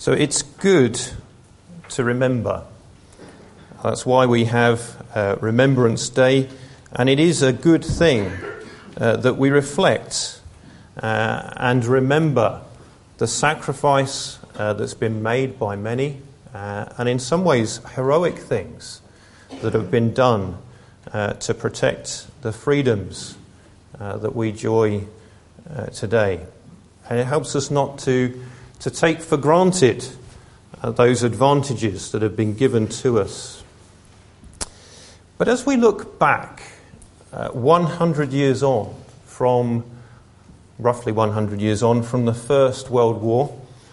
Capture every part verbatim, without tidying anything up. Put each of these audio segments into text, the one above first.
So it's good to remember. That's why we have uh, Remembrance Day, and it is a good thing uh, that we reflect uh, and remember the sacrifice uh, that's been made by many, uh, and in some ways heroic things that have been done uh, to protect the freedoms uh, that we enjoy uh, today. And it helps us not to, to take for granted uh, those advantages that have been given to us. But as we look back uh, one hundred years on from, roughly one hundred years on from the First World War,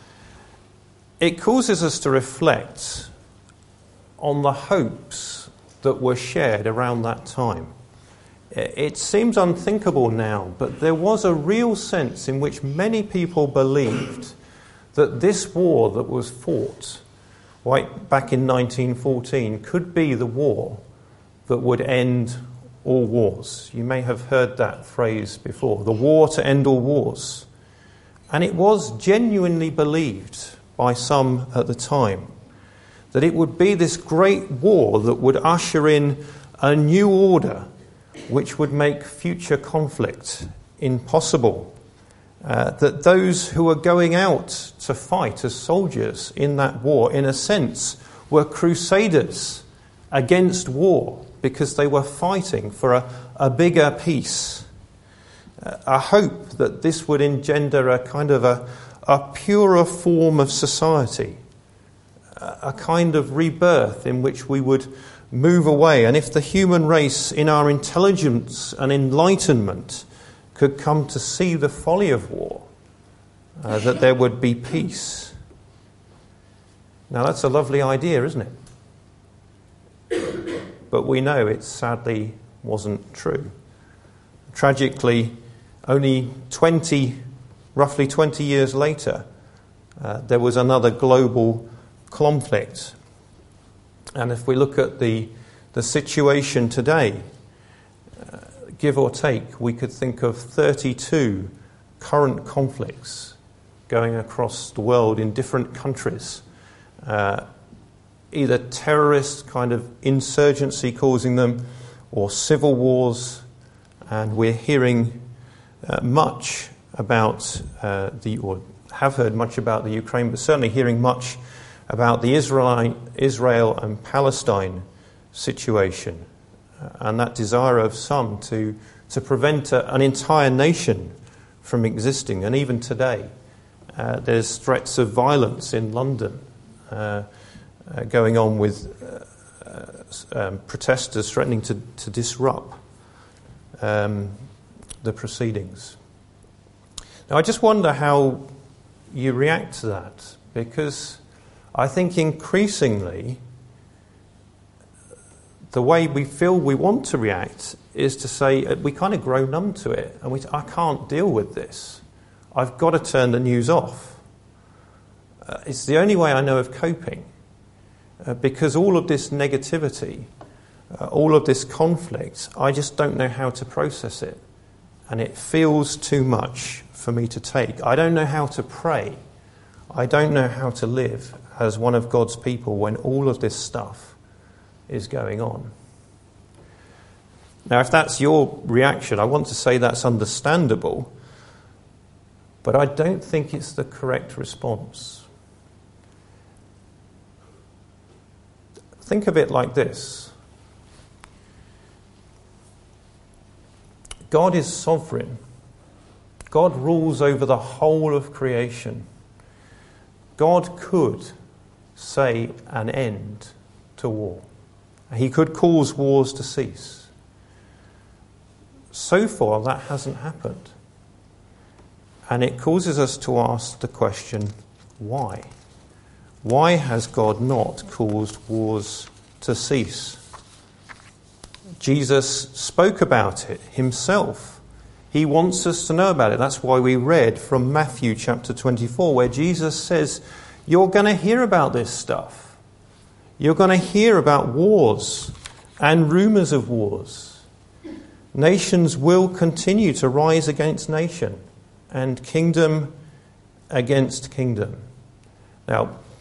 it causes us to reflect on the hopes that were shared around that time. It seems unthinkable now, but there was a real sense in which many people believed that this war that was fought right back in nineteen fourteen could be the war that would end all wars. You may have heard that phrase before, the war to end all wars. And it was genuinely believed by some at the time that it would be this great war that would usher in a new order which would make future conflict impossible. Uh, that those who were going out to fight as soldiers in that war, in a sense, were crusaders against war because they were fighting for a, a bigger peace. Uh, a hope that this would engender a kind of a, a purer form of society, a, a kind of rebirth in which we would move away. And if the human race, in our intelligence and enlightenment, could come to see the folly of war, uh, that there would be peace. Now that's a lovely idea, isn't it? But we know it sadly wasn't true. Tragically, only twenty, roughly twenty years later, uh, there was another global conflict. And if we look at the, the situation today, uh, give or take, we could think of thirty-two current conflicts going across the world in different countries. Uh, either terrorist kind of insurgency causing them, or civil wars. And we're hearing uh, much about uh, the, or have heard much about the Ukraine, but certainly hearing much about the Israel, Israel and Palestine situation, uh, and that desire of some to, to prevent a, an entire nation from existing. And even today, uh, there's threats of violence in London uh, uh, going on with uh, uh, um, protesters threatening to, to disrupt um, the proceedings. Now, I just wonder how you react to that, because I think increasingly the way we feel we want to react is to say we kind of grow numb to it, and we I can't deal with this. I've got to turn the news off. Uh, it's the only way I know of coping, uh, because all of this negativity, uh, all of this conflict, I just don't know how to process it, and it feels too much for me to take. I don't know how to pray. I don't know how to live as one of God's people when all of this stuff is going on. Now, if that's your reaction, I want to say that's understandable, but I don't think it's the correct response. Think of it like this. God is sovereign. God rules over the whole of creation. God could say an end to war. He could cause wars to cease. So far, that hasn't happened. And it causes us to ask the question, why? Why has God not caused wars to cease? Jesus spoke about it himself. He wants us to know about it. That's why we read from Matthew chapter twenty-four, where Jesus says, you're going to hear about this stuff. You're going to hear about wars and rumours of wars. Nations will continue to rise against nation and kingdom against kingdom. Now,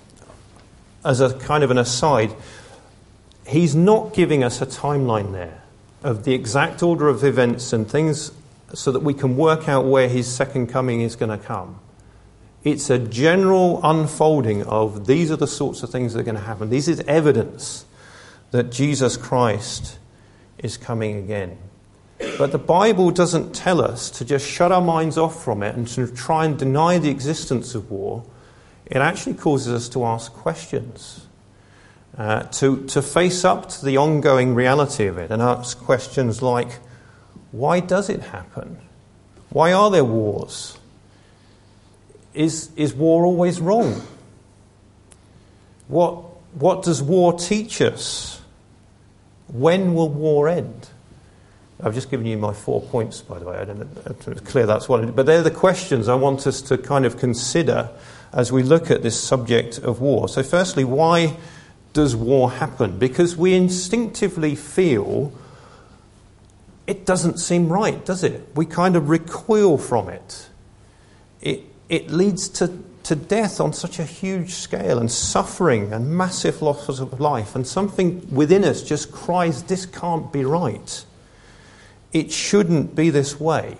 as a kind of an aside, he's not giving us a timeline there of the exact order of events and things so that we can work out where his second coming is going to come. It's a general unfolding of these are the sorts of things that are going to happen. This is evidence that Jesus Christ is coming again. But the Bible doesn't tell us to just shut our minds off from it and to try and deny the existence of war. It actually causes us to ask questions, uh, to, to face up to the ongoing reality of it and ask questions like, why does it happen? Why are there wars? Is, is war always wrong? What, what does war teach us? When will war end? I've just given you my four points, by the way. I don't know if it's clear that's what it is. But they're the questions I want us to kind of consider as we look at this subject of war. So firstly, why does war happen? Because we instinctively feel it doesn't seem right, does it? We kind of recoil from it. It, it leads to, to death on such a huge scale and suffering and massive losses of life. And something within us just cries, this can't be right. It shouldn't be this way.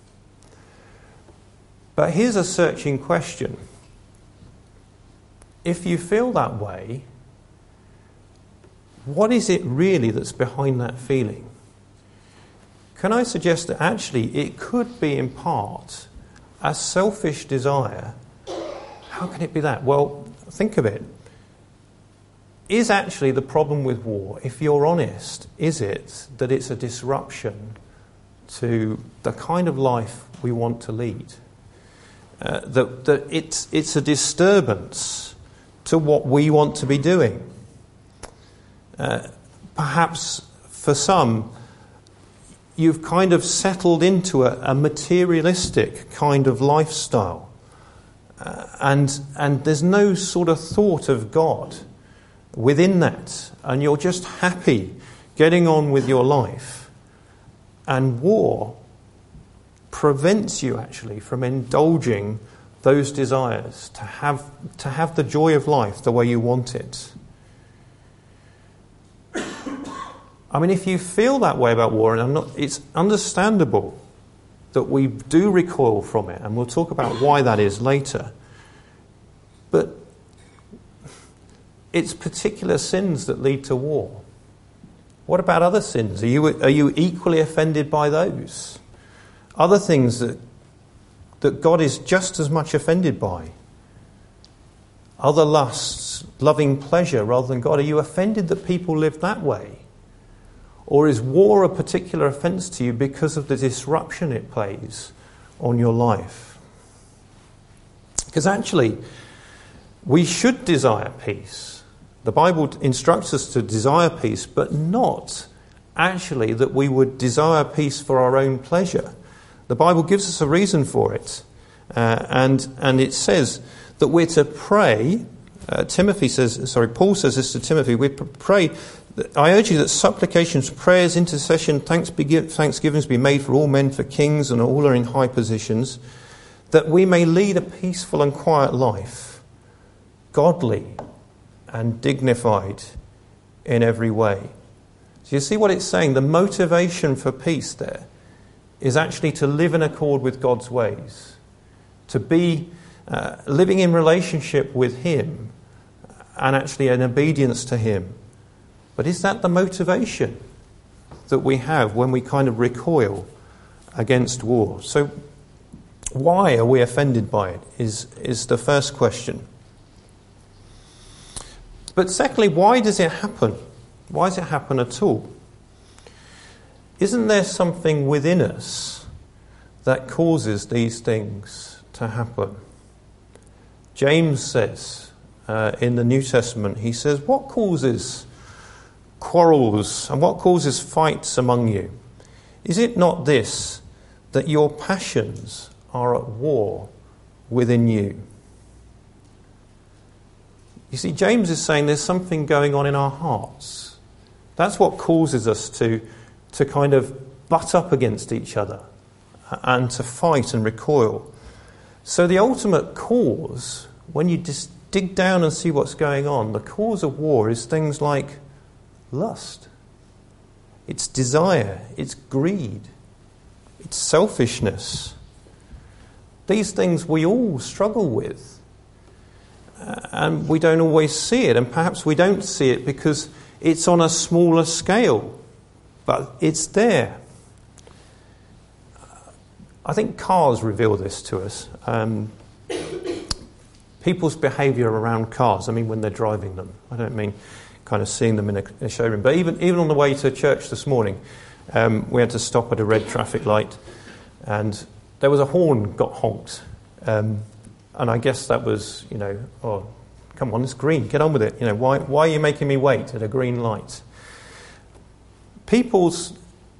But here's a searching question. If you feel that way, what is it really that's behind that feeling? Can I suggest that actually it could be in part a selfish desire? How can it be that? Well, think of it. Is actually the problem with war, if you're honest, is it that it's a disruption to the kind of life we want to lead? Uh, that that it's, it's a disturbance to what we want to be doing. Uh, perhaps for some, you've kind of settled into a, a materialistic kind of lifestyle. Uh, and and there's no sort of thought of God within that. And you're just happy getting on with your life. And war prevents you actually from indulging those desires to have to have the joy of life the way you want it. I mean, if you feel that way about war, and I'm not, it's understandable that we do recoil from it, and we'll talk about why that is later. But it's particular sins that lead to war. What about other sins? Are you are you equally offended by those? Other things that that God is just as much offended by? Other lusts, loving pleasure rather than God. Are you offended that people live that way? Or is war a particular offence to you because of the disruption it plays on your life? Because actually, we should desire peace. The Bible instructs us to desire peace, but not actually that we would desire peace for our own pleasure. The Bible gives us a reason for it. Uh, and, and it says that we're to pray. Uh, Timothy says, sorry, Paul says this to Timothy, we pray. I urge you that supplications, prayers, intercession, thanksgivings be made for all men, for kings, and all are in high positions, that we may lead a peaceful and quiet life, godly and dignified in every way. So you see what it's saying? The motivation for peace there is actually to live in accord with God's ways, to be uh, living in relationship with Him and actually in obedience to Him. But is that the motivation that we have when we kind of recoil against war? So why are we offended by it is, is the first question. But secondly, why does it happen? Why does it happen at all? Isn't there something within us that causes these things to happen? James says uh, in the New Testament, he says, what causes quarrels and what causes fights among you? Is it not this, that your passions are at war within you? You see, James is saying there's something going on in our hearts. That's what causes us to, to kind of butt up against each other and to fight and recoil. So the ultimate cause, when you dis- dig down and see what's going on, the cause of war is things like lust. It's desire. It's greed. It's selfishness. These things we all struggle with. Uh, and we don't always see it. And perhaps we don't see it because it's on a smaller scale. But it's there. I think cars reveal this to us. Um, people's behaviour around cars, I mean when they're driving them. I don't mean kind of seeing them in a, a showroom. But even, even on the way to church this morning, um, we had to stop at a red traffic light. And there was a horn got honked. Um, and I guess that was, you know, oh, come on, it's green, get on with it. You know, why, why are you making me wait at a green light? People's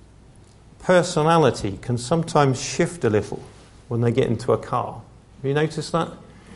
personality can sometimes shift a little when they get into a car. Have you noticed that?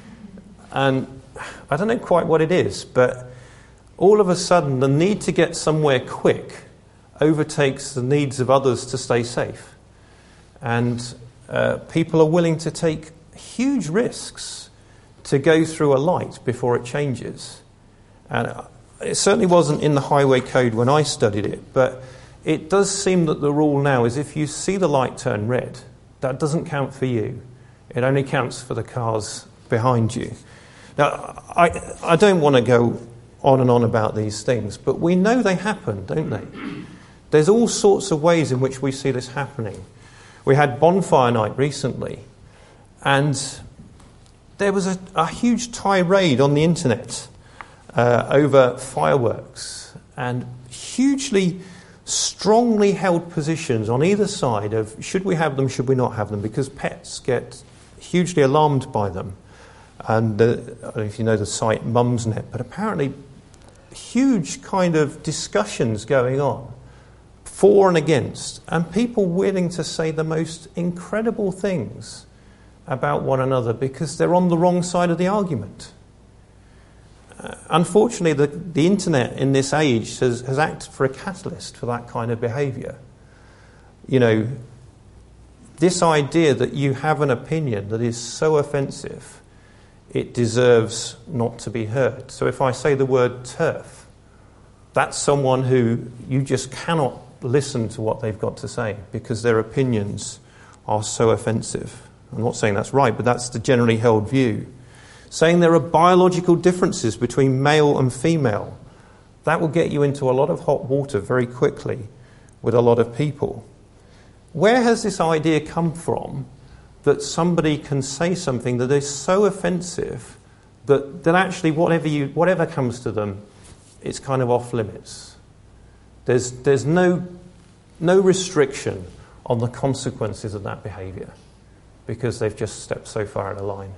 And I don't know quite what it is, but all of a sudden the need to get somewhere quick overtakes the needs of others to stay safe. And uh, people are willing to take huge risks to go through a light before it changes. And it certainly wasn't in the highway code when I studied it, but it does seem that the rule now is if you see the light turn red, that doesn't count for you. It only counts for the cars behind you. Now, I, I don't want to go on and on about these things, but we know they happen, don't they? There's all sorts of ways in which we see this happening. We had bonfire night recently, and there was a, a huge tirade on the internet uh, over fireworks, and hugely strongly held positions on either side of should we have them, should we not have them, because pets get hugely alarmed by them. And uh, I don't know if you know the site Mumsnet, but apparently huge kind of discussions going on for and against, and people willing to say the most incredible things about one another because they're on the wrong side of the argument. Uh, unfortunately, the, the internet in this age has, has acted for a catalyst for that kind of behaviour. You know, this idea that you have an opinion that is so offensive, it deserves not to be heard. So if I say the word TERF, that's someone who you just cannot listen to what they've got to say because their opinions are so offensive. I'm not saying that's right, but that's the generally held view. Saying there are biological differences between male and female, that will get you into a lot of hot water very quickly with a lot of people. Where has this idea come from that somebody can say something that is so offensive that, that actually whatever you whatever comes to them, it's kind of off limits? There's there's no no restriction on the consequences of that behaviour because they've just stepped so far out of line.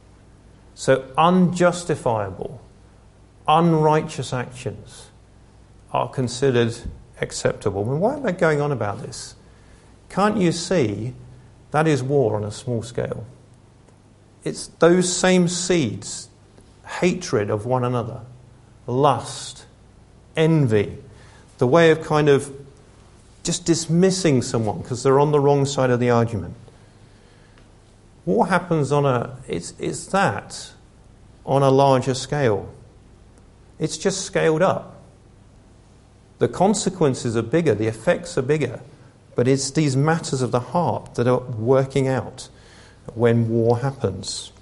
So unjustifiable, unrighteous actions are considered acceptable. And why am I going on about this? Can't you see that is war on a small scale? It's those same seeds, hatred of one another, lust, envy, the way of kind of just dismissing someone because they're on the wrong side of the argument. What happens on a, it's, it's that on a larger scale. It's just scaled up. The consequences are bigger, the effects are bigger, but it's these matters of the heart that are working out when war happens.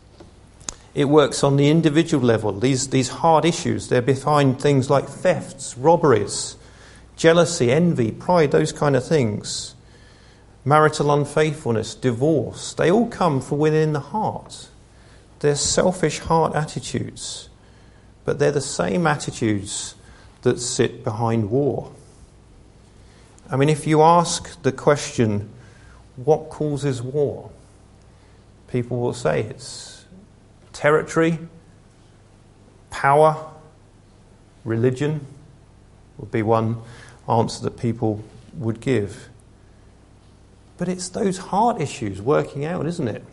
It works on the individual level. These, these hard issues, they're behind things like thefts, robberies, jealousy, envy, pride, those kind of things. Marital unfaithfulness, divorce, they all come from within the heart. They're selfish heart attitudes, but they're the same attitudes that sit behind war. I mean, if you ask the question, what causes war? People will say it's territory, power, religion would be one answer that people would give. But it's those heart issues working out, isn't it?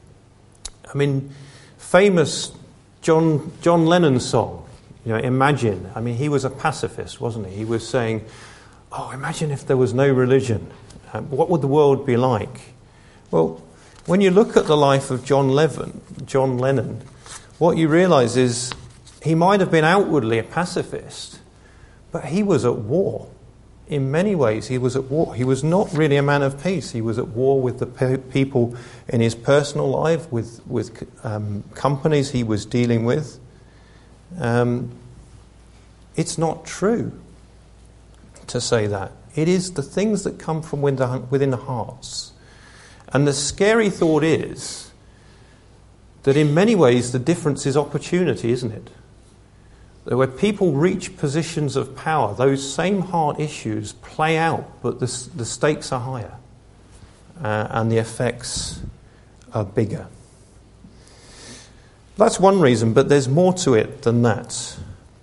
I mean, famous John John Lennon song, you know, Imagine. I mean, he was a pacifist, wasn't he? He was saying, oh, imagine if there was no religion. Um, what would the world be like? Well, when you look at the life of John Lennon, John Lennon, what you realise is he might have been outwardly a pacifist, but he was at war. In many ways, he was at war. He was not really a man of peace. He was at war with the pe- people in his personal life, with, with um, companies he was dealing with. Um, it's not true to say that. It is the things that come from within the hearts. And the scary thought is that in many ways the difference is opportunity, isn't it? That where people reach positions of power, those same heart issues play out, but the, the stakes are higher uh, and the effects are bigger. That's one reason, but there's more to it than that.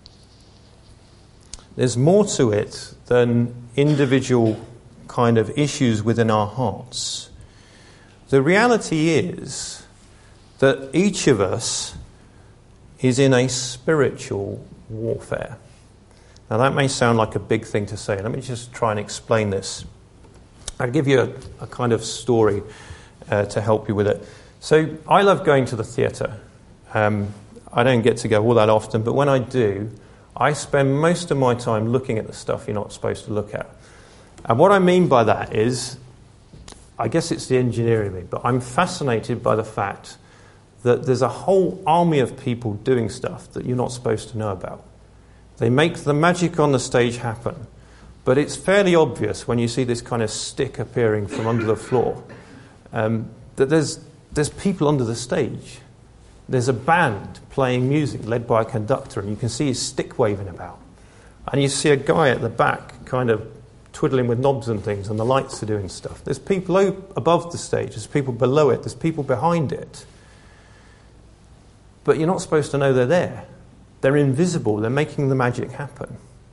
There's more to it than individual kind of issues within our hearts. The reality is that each of us is in a spiritual warfare. Now that may sound like a big thing to say. Let me just try and explain this. I'll give you a, a kind of story uh, to help you with it. So I love going to the theatre. Um, I don't get to go all that often, but when I do, I spend most of my time looking at the stuff you're not supposed to look at. And what I mean by that is, I guess it's the engineering me, but I'm fascinated by the fact that there's a whole army of people doing stuff that you're not supposed to know about. They make the magic on the stage happen, but it's fairly obvious when you see this kind of stick appearing from under the floor um, that there's there's people under the stage. There's a band playing music led by a conductor, and you can see his stick waving about. And you see a guy at the back kind of twiddling with knobs and things, and the lights are doing stuff. There's people above the stage, there's people below it, there's people behind it. But you're not supposed to know they're there. They're invisible. They're making the magic happen.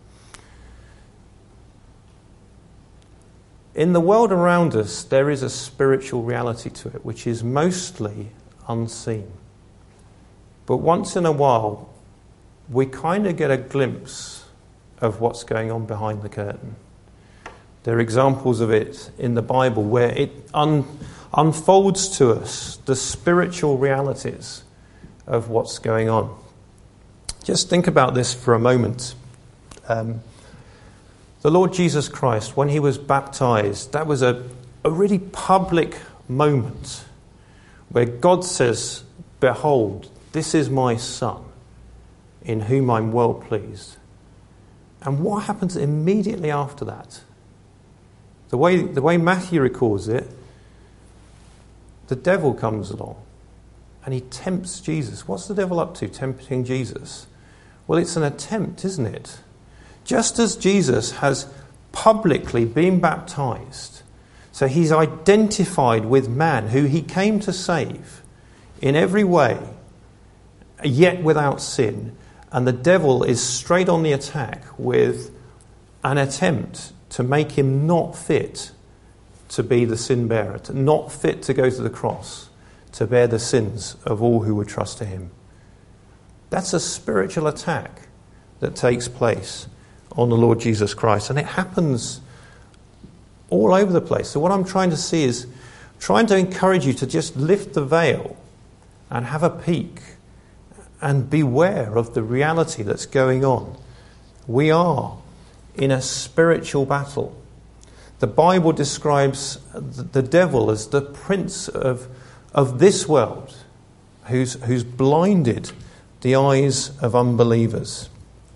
In the world around us, there is a spiritual reality to it, which is mostly unseen. But once in a while, we kind of get a glimpse of what's going on behind the curtain. There are examples of it in the Bible where it un- unfolds to us the spiritual realities of what's going on. Just think about this for a moment. Um, the Lord Jesus Christ, when he was baptized, that was a, a really public moment where God says, "Behold, this is my Son, in whom I'm well pleased." And what happens immediately after that? The way, the way Matthew records it, the devil comes along. And he tempts Jesus. What's the devil up to, tempting Jesus? Well, it's an attempt, isn't it? Just as Jesus has publicly been baptized, so he's identified with man, who he came to save in every way, yet without sin. And the devil is straight on the attack with an attempt to make him not fit to be the sin bearer, to not fit to go to the cross, to bear the sins of all who would trust to him. That's a spiritual attack that takes place on the Lord Jesus Christ. And it happens all over the place. So what I'm trying to see is trying to encourage you to just lift the veil and have a peek and beware of the reality that's going on. We are in a spiritual battle. The Bible describes the devil as the prince of of this world, who's, who's blinded the eyes of unbelievers.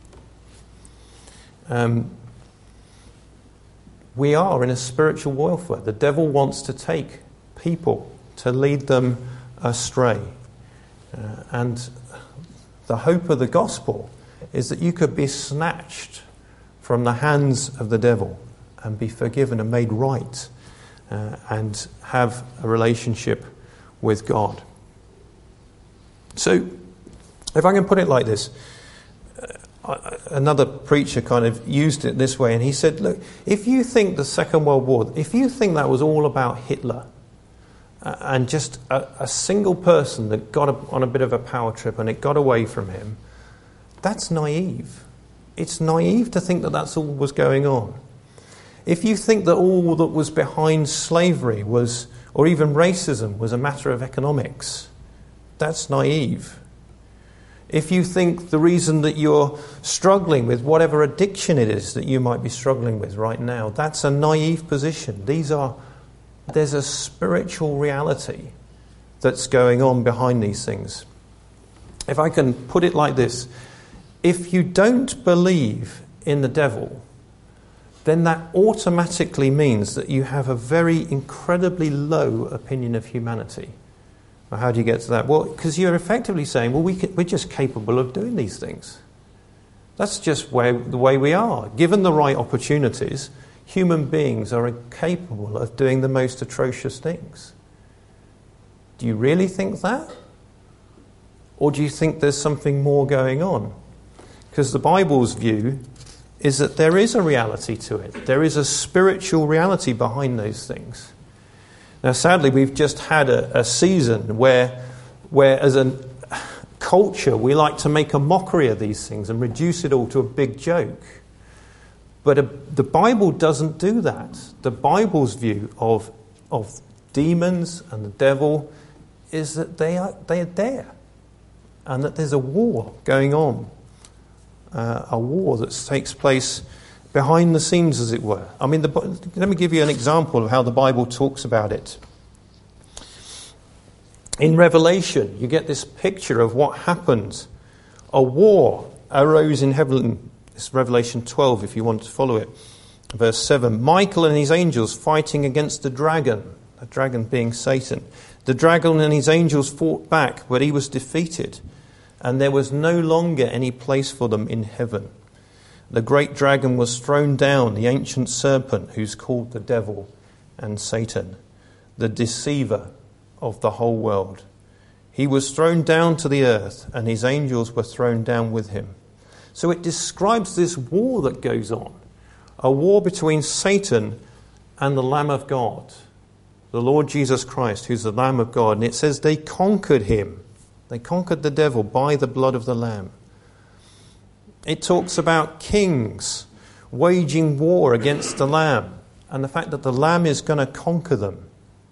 Um, we are in a spiritual warfare. The devil wants to take people, to lead them astray. Uh, and the hope of the gospel is that you could be snatched from the hands of the devil and be forgiven and made right uh, and have a relationship with God. So, if I can put it like this, uh, another preacher kind of used it this way, and he said, look, if you think the Second World War, if you think that was all about Hitler, uh, and just a, a single person that got a, on a bit of a power trip and it got away from him, that's naive. It's naive to think that that's all was going on. If you think that all that was behind slavery was, or even racism, was a matter of economics, that's naive. if you think the reason that you're struggling with whatever addiction it is that you might be struggling with right now, that's a naive position. These are, there's a spiritual reality that's going on behind these things. If I can put it like this, if you don't believe in the devil, then that automatically means that you have a very incredibly low opinion of humanity. Well, how do you get to that? Well, because you're effectively saying, well, we can, we're just capable of doing these things. That's just where, the way we are. Given the right opportunities, human beings are capable of doing the most atrocious things. Do you really think that? Or do you think there's something more going on? Because the Bible's view is that there is a reality to it. There is a spiritual reality behind those things. Now, sadly, we've just had a, a season where, where as a culture, we like to make a mockery of these things and reduce it all to a big joke. But a, the Bible doesn't do that. The Bible's view of, of demons and the devil is that they are, they are there and that there's a war going on, uh, a war that takes place behind the scenes, as it were. I mean, the, let me give you an example of how the Bible talks about it. In Revelation, you get this picture of what happened. A war arose in heaven. It's Revelation twelve, if you want to follow it. Verse seven. Michael and his angels fighting against the dragon. The dragon being Satan. The dragon and his angels fought back, but he was defeated. And there was no longer any place for them in heaven. The great dragon was thrown down, the ancient serpent, who's called the devil and Satan, the deceiver of the whole world. He was thrown down to the earth, and his angels were thrown down with him. So it describes this war that goes on, a war between Satan and the Lamb of God, the Lord Jesus Christ, who's the Lamb of God. And it says they conquered him. They conquered the devil by the blood of the Lamb. It talks about kings waging war against the Lamb and the fact that the Lamb is going to conquer them.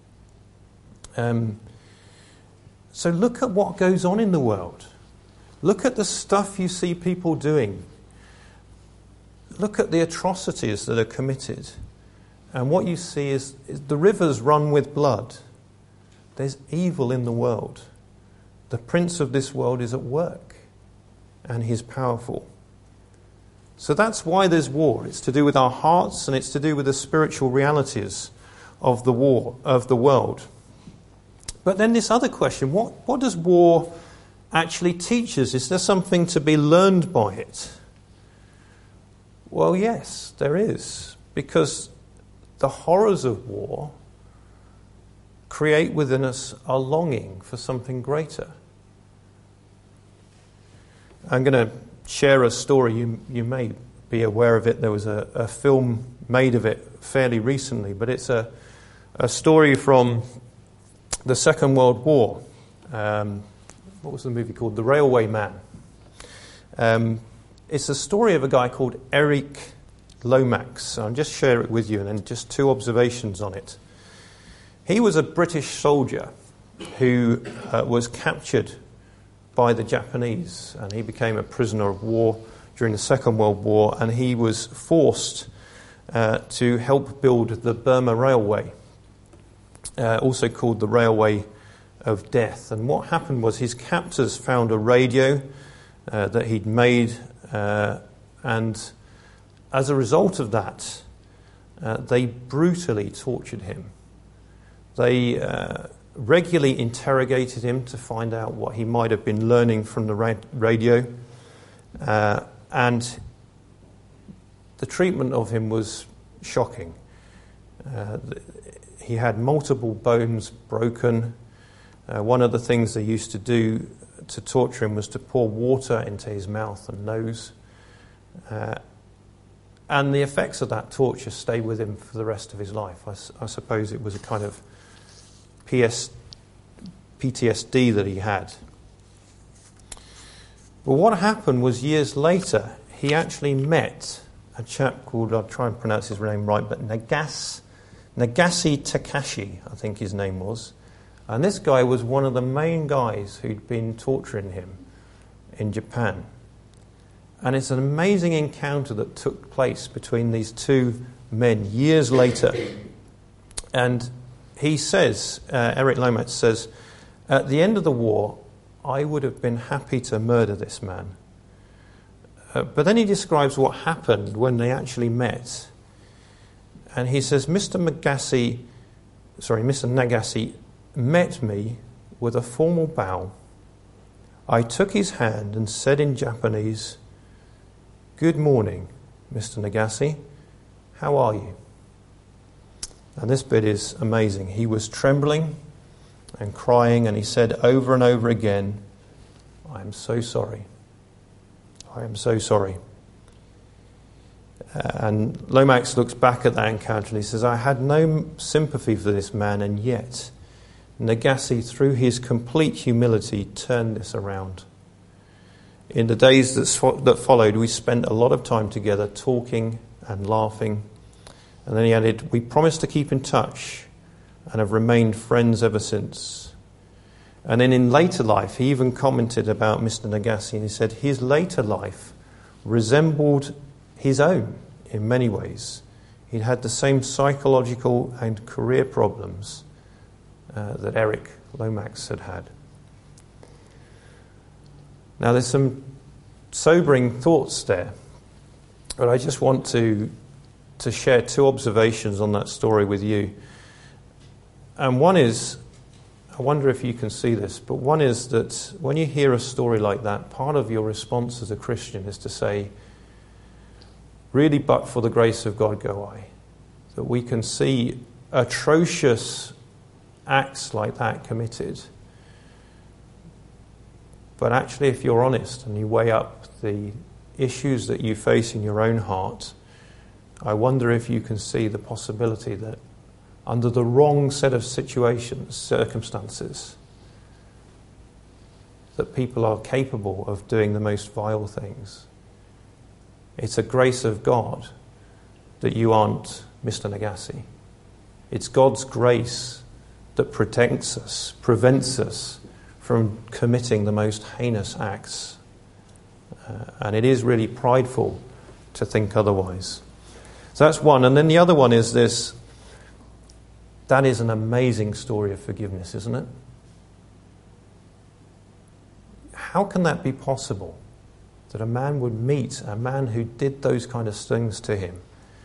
Um, so look at what goes on in the world. Look at the stuff you see people doing. Look at the atrocities that are committed. And what you see is, is the rivers run with blood. There's evil in the world. The prince of this world is at work, and he's powerful. So that's why there's war. It's to do with our hearts, and it's to do with the spiritual realities of the war, of the world. But then this other question, what, what does war actually teach us? Is there something to be learned by it? Well, yes, there is. Because the horrors of war create within us a longing for something greater. I'm going to share a story. You, you may be aware of it. There was a, a film made of it fairly recently, but it's a, a story from the Second World War. Um, what was the movie called? The Railway Man. Um, it's a story of a guy called Eric Lomax. I'll just share it with you, and then just two observations on it. He was a British soldier who uh, was captured by the Japanese, and he became a prisoner of war during the Second World War, and he was forced uh, to help build the Burma Railway, uh, also called the Railway of Death. And what happened was his captors found a radio uh, that he'd made, uh, and as a result of that, uh, they brutally tortured him. They uh, regularly interrogated him to find out what he might have been learning from the ra- radio. Uh, and the treatment of him was shocking. Uh, he had multiple bones broken. Uh, one of the things they used to do to torture him was to pour water into his mouth and nose. Uh, and the effects of that torture stayed with him for the rest of his life. I, I suppose it was a kind of P S, P T S D that he had. But what happened was years later, he actually met a chap called, I'll try and pronounce his name right, but Nagas, Nagase Takashi, I think his name was. And this guy was one of the main guys who'd been torturing him in Japan. And it's an amazing encounter that took place between these two men years later. And he says, uh, Eric Lomax says, at the end of the war, I would have been happy to murder this man. Uh, but then he describes what happened when they actually met. And he says, Mister Nagase, sorry, Mister Nagase met me with a formal bow. I took his hand and said in Japanese, "Good morning, Mister Nagase. How are you?" And this bit is amazing. He was trembling and crying, and he said over and over again, "I am so sorry. I am so sorry." And Lomax looks back at that encounter and he says, I had no sympathy for this man, and yet Nagase, through his complete humility, turned this around. In the days that, that followed, we spent a lot of time together talking and laughing. And then he added, we promised to keep in touch and have remained friends ever since. And then in later life, he even commented about Mister Nagase, and he said his later life resembled his own in many ways. He'd had the same psychological and career problems uh, that Eric Lomax had had. Now there's some sobering thoughts there, but I just want to to share two observations on that story with you. And one is, I wonder if you can see this, but one is that when you hear a story like that, part of your response as a Christian is to say, really, but for the grace of God go I. That we can see atrocious acts like that committed. But actually, if you're honest and you weigh up the issues that you face in your own heart, I wonder if you can see the possibility that under the wrong set of situations, circumstances, that people are capable of doing the most vile things. It's a grace of God that you aren't Mister Nagase. It's God's grace that protects us, prevents us from committing the most heinous acts. Uh, and it is really prideful to think otherwise. So that's one. And then the other one is this. That is an amazing story of forgiveness, isn't it? How can that be possible? That a man would meet a man who did those kind of things to him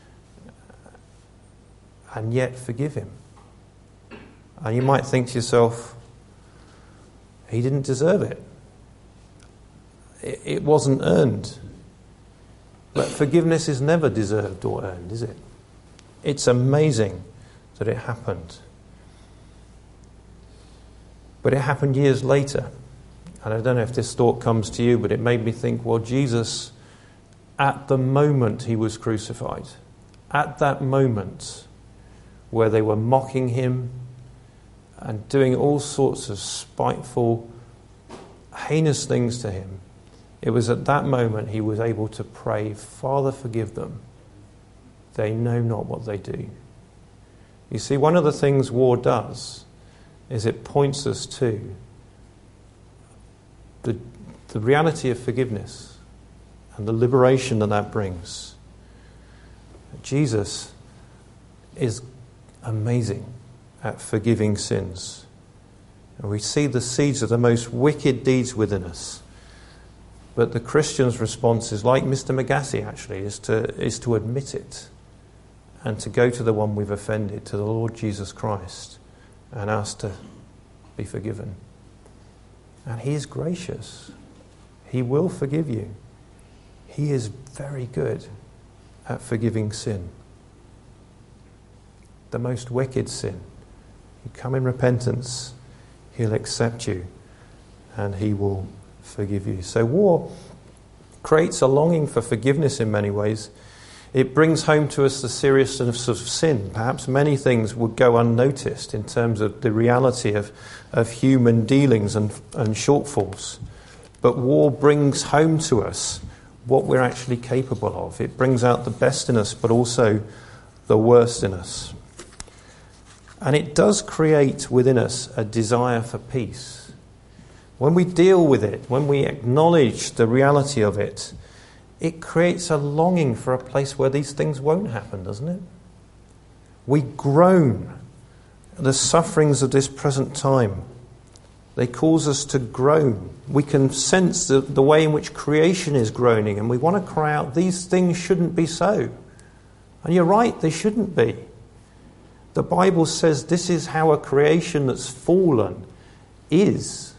and yet forgive him. And you might think to yourself, he didn't deserve it. It, it wasn't earned. But forgiveness is never deserved or earned, is it? It's amazing that it happened. But it happened years later. And I don't know if this thought comes to you, but it made me think, well, Jesus, at the moment he was crucified, at that moment where they were mocking him and doing all sorts of spiteful, heinous things to him, it was at that moment he was able to pray, Father, forgive them. They know not what they do. You see, one of the things war does is it points us to the, the reality of forgiveness and the liberation that that brings. Jesus is amazing at forgiving sins. And we see the seeds of the most wicked deeds within us. But the Christian's response is like Mister Nagase, actually, is to, is to admit it and to go to the one we've offended, to the Lord Jesus Christ, and ask to be forgiven. And he is gracious. He will forgive you. He is very good at forgiving sin. The most wicked sin. You come in repentance, he'll accept you, and he will forgive you. So war creates a longing for forgiveness in many ways. It brings home to us the seriousness of sin. Perhaps many things would go unnoticed in terms of the reality of, of human dealings and, and shortfalls. But war brings home to us what we're actually capable of. It brings out the best in us, but also the worst in us. And it does create within us a desire for peace. when we deal with it, when we acknowledge the reality of it, it creates a longing for a place where these things won't happen, doesn't it? We groan at the sufferings of this present time. They cause us to groan. We can sense the, the way in which creation is groaning, and we want to cry out, these things shouldn't be so. And you're right, they shouldn't be. The Bible says this is how a creation that's fallen is.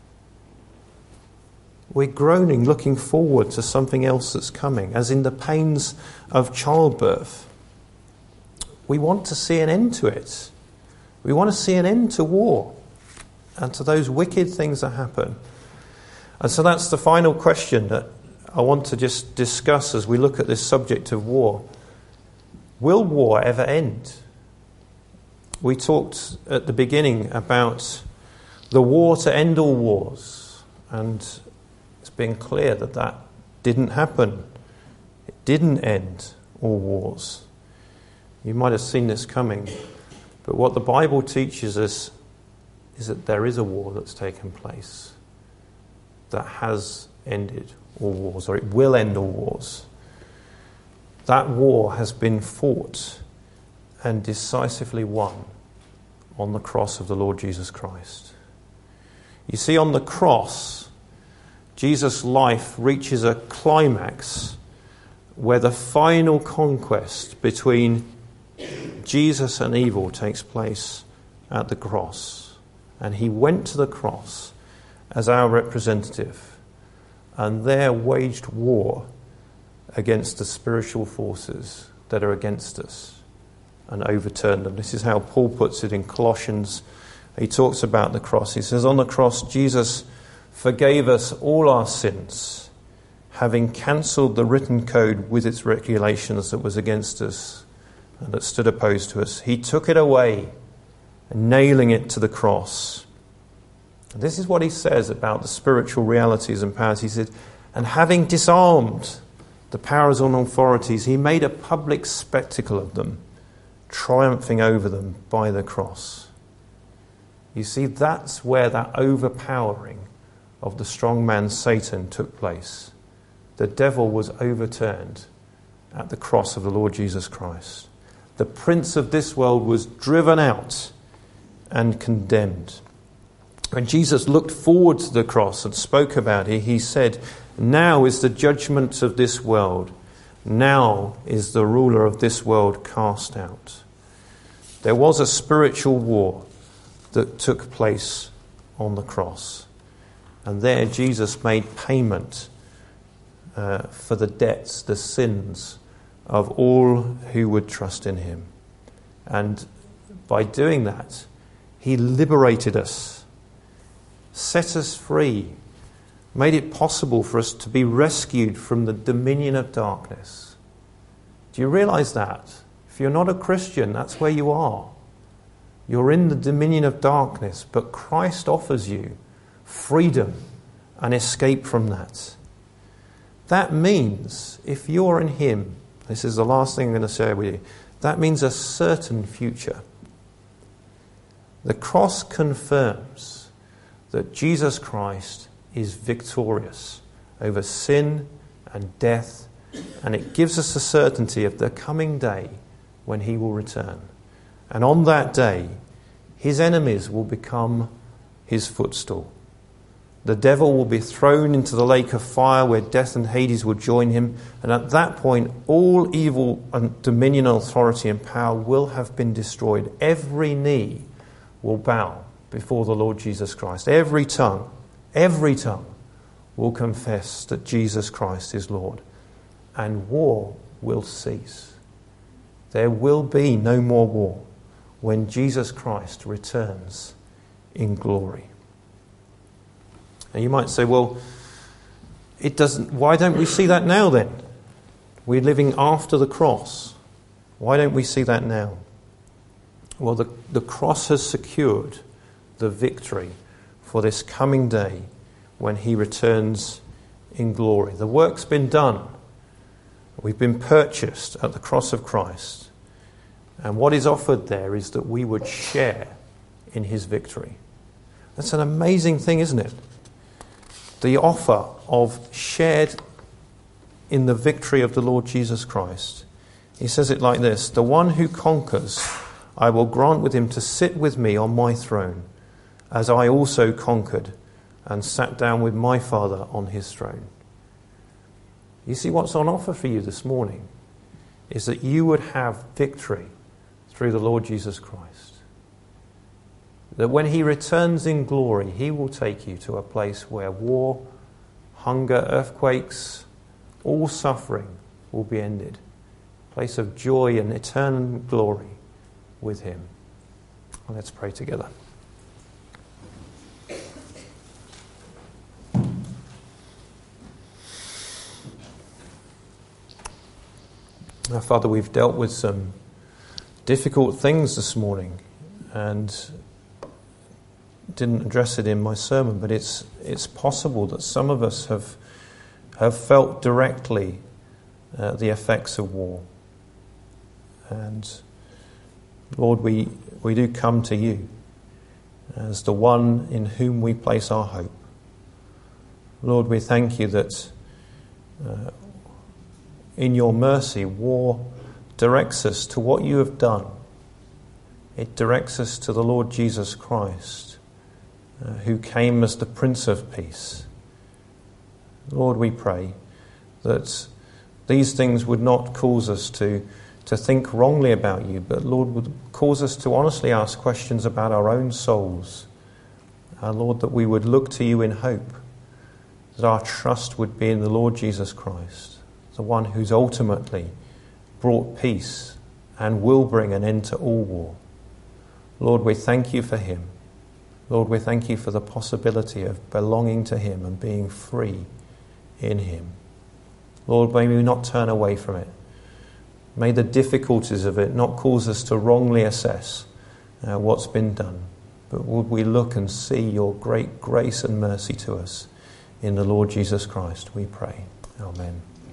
We're groaning, looking forward to something else that's coming, as in the pains of childbirth. We want to see an end to it. We want to see an end to war and to those wicked things that happen. And so that's the final question that I want to just discuss as we look at this subject of war. Will war ever end? We talked at the beginning about the war to end all wars, and it's been clear that that didn't happen. It didn't end all wars. You might have seen this coming, but what the Bible teaches us is that there is a war that's taken place that has ended all wars, or it will end all wars. That war has been fought and decisively won on the cross of the Lord Jesus Christ. You see, on the cross, Jesus' life reaches a climax where the final conquest between Jesus and evil takes place at the cross. And he went to the cross as our representative and there waged war against the spiritual forces that are against us and overturned them. This is how Paul puts it in Colossians. He talks about the cross. He says, on the cross, Jesus forgave us all our sins, having cancelled the written code with its regulations that was against us and that stood opposed to us. He took it away, nailing it to the cross. And this is what he says about the spiritual realities and powers. He said, and having disarmed the powers and authorities, he made a public spectacle of them, triumphing over them by the cross. You see, that's where that overpowering of the strong man Satan took place. The devil was overturned at the cross of the Lord Jesus Christ. The prince of this world was driven out and condemned. When Jesus looked forward to the cross and spoke about it, he said, now is the judgment of this world. Now is the ruler of this world cast out. There was a spiritual war that took place on the cross. And there Jesus made payment uh, for the debts, the sins of all who would trust in him. And by doing that, he liberated us, set us free, made it possible for us to be rescued from the dominion of darkness. Do you realize that? If you're not a Christian, that's where you are. You're in the dominion of darkness, but Christ offers you freedom and escape from that. That means, if you're in him, this is the last thing I'm going to share with you, that means a certain future. The cross confirms that Jesus Christ is victorious over sin and death, and it gives us the certainty of the coming day when he will return. And on that day, his enemies will become his footstool. The devil will be thrown into the lake of fire where death and Hades will join him. And at that point, all evil and dominion, authority and power will have been destroyed. Every knee will bow before the Lord Jesus Christ. Every tongue, every tongue will confess that Jesus Christ is Lord. And war will cease. There will be no more war when Jesus Christ returns in glory. And you might say, well, it doesn't. Why don't we see that now then? We're living after the cross. Why don't we see that now? Well, the, the cross has secured the victory for this coming day when he returns in glory. The work's been done. We've been purchased at the cross of Christ. And what is offered there is that we would share in his victory. That's an amazing thing, isn't it? the offer of shared in the victory of the Lord Jesus Christ. He says it like this: the one who conquers, I will grant with him to sit with me on my throne, as I also conquered and sat down with my Father on his throne. You see, what's on offer for you this morning is that you would have victory through the Lord Jesus Christ. That when he returns in glory, he will take you to a place where war, hunger, earthquakes, all suffering will be ended. A place of joy and eternal glory with him. Let's pray together. Now, Father, we've dealt with some difficult things this morning and didn't address it in my sermon, but it's it's possible that some of us have have felt directly uh, the effects of war. And Lord, we, we do come to you as the one in whom we place our hope. Lord, we thank you that uh, in your mercy, war directs us to what you have done. It directs us to the Lord Jesus Christ, uh, who came as the Prince of Peace. Lord, we pray that these things would not cause us to, to think wrongly about you, but Lord, would cause us to honestly ask questions about our own souls. Uh, Lord, that we would look to you in hope, that our trust would be in the Lord Jesus Christ, the one who's ultimately brought peace and will bring an end to all war. Lord, we thank you for him. Lord, we thank you for the possibility of belonging to him and being free in him. Lord, may we not turn away from it. May the difficulties of it not cause us to wrongly assess uh, what's been done, but would we look and see your great grace and mercy to us in the Lord Jesus Christ, we pray. Amen.